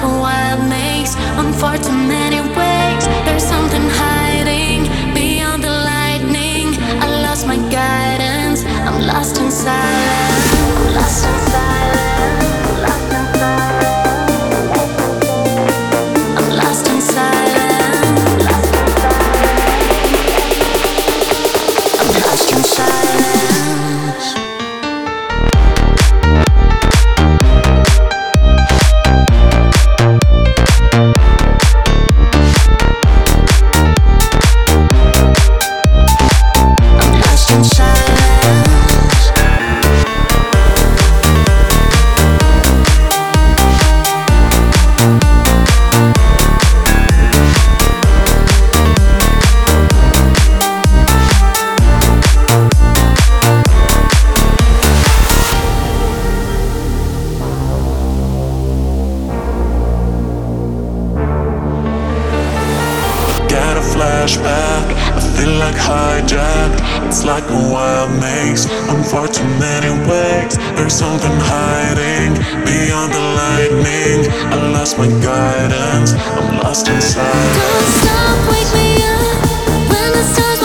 a wild maze on far too many ways. There's something hiding beyond the lightning. I lost my guidance. I'm lost in silence. I'm lost in silence. Lost in silence. I'm lost in silence. Lost in silence. I'm lost in silence. Flashback, I feel like hijacked. It's like a wild maze on far too many ways. There's something hiding beyond the lightning. I lost my guidance. I'm lost inside. Don't stop, wake me up when the stars